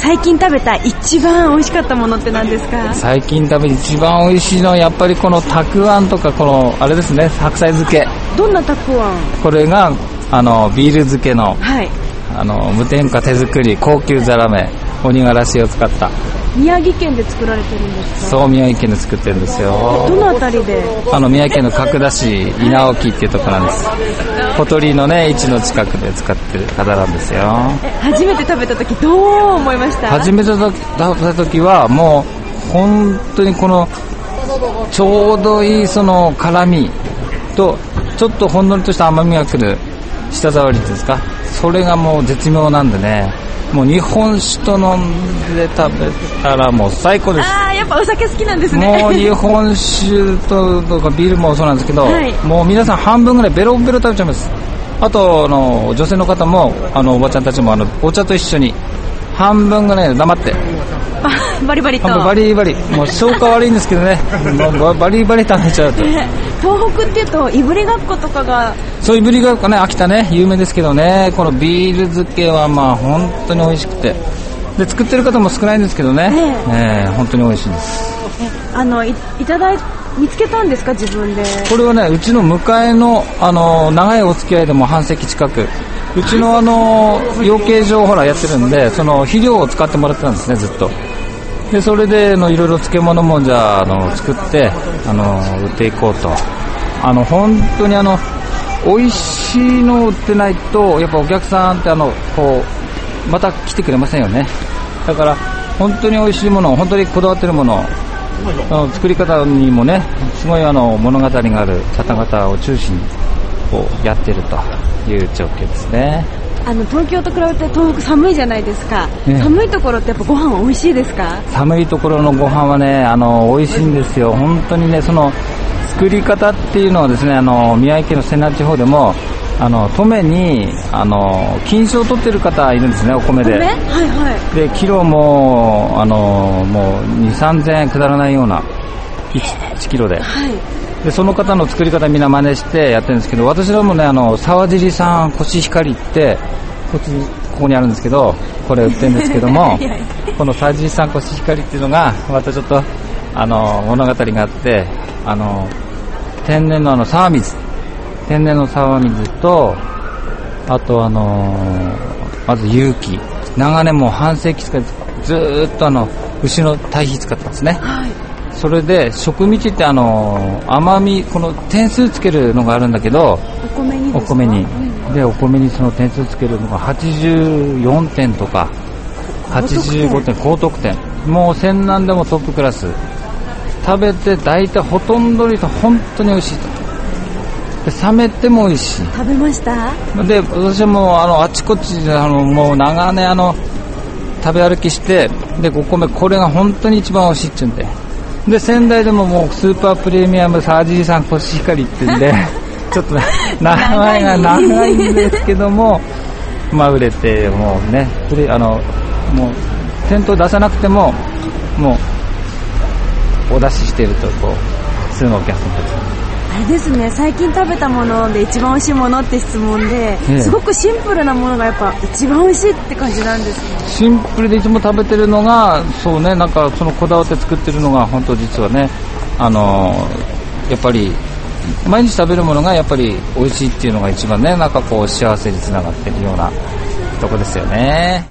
最近食べた一番美味しかったものって何ですか？ 最近食べて一番美味しいのはやっぱりこのたくあんとか、このあれですね、白菜漬け。 どんなたくあん？ これがビール漬けの、 はい、 無添加手作り高級ザラメ、鬼がらしを使った。 宮城県で作られてるんですか？ そう、宮城県で作ってるんですよ。 どのあたりで？ 宮城県の角田市稲置っていうところなんです。小鳥のね、位置の近くで使ってる方なんですよ。 初めて食べた時どう思いました？ 初めて食べた時はもう本当にこのちょうどいいその辛みとちょっとほんのりとした甘みが来る舌触りですか、それがもう絶妙なんでね、もう日本酒と飲んで食べたらもう最高です。 やっぱお酒好きなんですね。 もう日本酒とかビールもそうなんですけど、はい、もう皆さん半分ぐらいベロベロ食べちゃいます。あと女性の方もおばちゃんたちもお茶と一緒に半分ぐらい黙ってバリバリとバリバリ、もう消化悪いんですけどねバリバリ食べちゃうと、 東北っていうといぶりがっことかが、 そういぶりがっこね、秋田ね有名ですけどね、このビール漬けはまあ本当に美味しくて、で作ってる方も少ないんですけどね、本当に美味しいです。 見つけたんですか、自分で？ これはね、うちの向かいの長いお付き合いでも半世紀近く、うちの養鶏場ほらやってるんで、その肥料を使ってもらってたんですね、ずっと。でそれでいろいろ漬物もじゃあ作って売っていこうと。本当に美味しいのを売ってないとやっぱお客さんってこうまた来てくれませんよね。だから本当に美味しいもの、本当にこだわってるもの、作り方にもね、すごい物語がある方々を中心にこうやってるという状況ですね。 東京と比べて東北寒いじゃないですか、寒いところってやっぱご飯は美味しいですか？ 寒いところのご飯はね、美味しいんですよ。本当にね、その作り方っていうのはですね、宮城県の仙台地方でも登米に金賞を取ってる方いるんですね、お米で。はいはい。でキロももう2、3000円くだらないような 1キロで。はい。でその方の作り方みんな真似してやってるんですけど、私らもね沢尻さんコシヒカリってここにあるんですけど、これ売ってるんですけどもこの沢尻さんコシヒカリっていうのがまたちょっと物語があって、天然の沢水と、あとまず有機、長年もう半世紀使ってずーっと牛の堆肥使ってますね。はい。それで食味って甘み、この点数つけるのがあるんだけど、 お米にですか？ お米に。でお米にその点数つけるのが84点とか85点、高得点、もう戦南でもトップクラス。食べて大体ほとんどに本当に美味しいと。で冷めても美味しい。 食べました？ で私もあちこちでもう長年食べ歩きして、でお米これが本当に一番美味しいって言うんで仙台でももうスーパープレミアム沢尻さんコシヒカリって言うんでちょっと名前が長いんですけども売れて、もうねもう店頭出さなくてももうお出ししているとこう普通のお客さんたち。 あれですね、最近食べたもので一番美味しいものって質問で、すごくシンプルなものがやっぱ一番美味しいって感じなんですね。 シンプルでいつも食べてるのがそうね、なんかそのこだわって作ってるのが本当実はね、やっぱり毎日食べるものがやっぱり美味しいっていうのが一番ね、なんかこう幸せにつながってるようなとこですよね。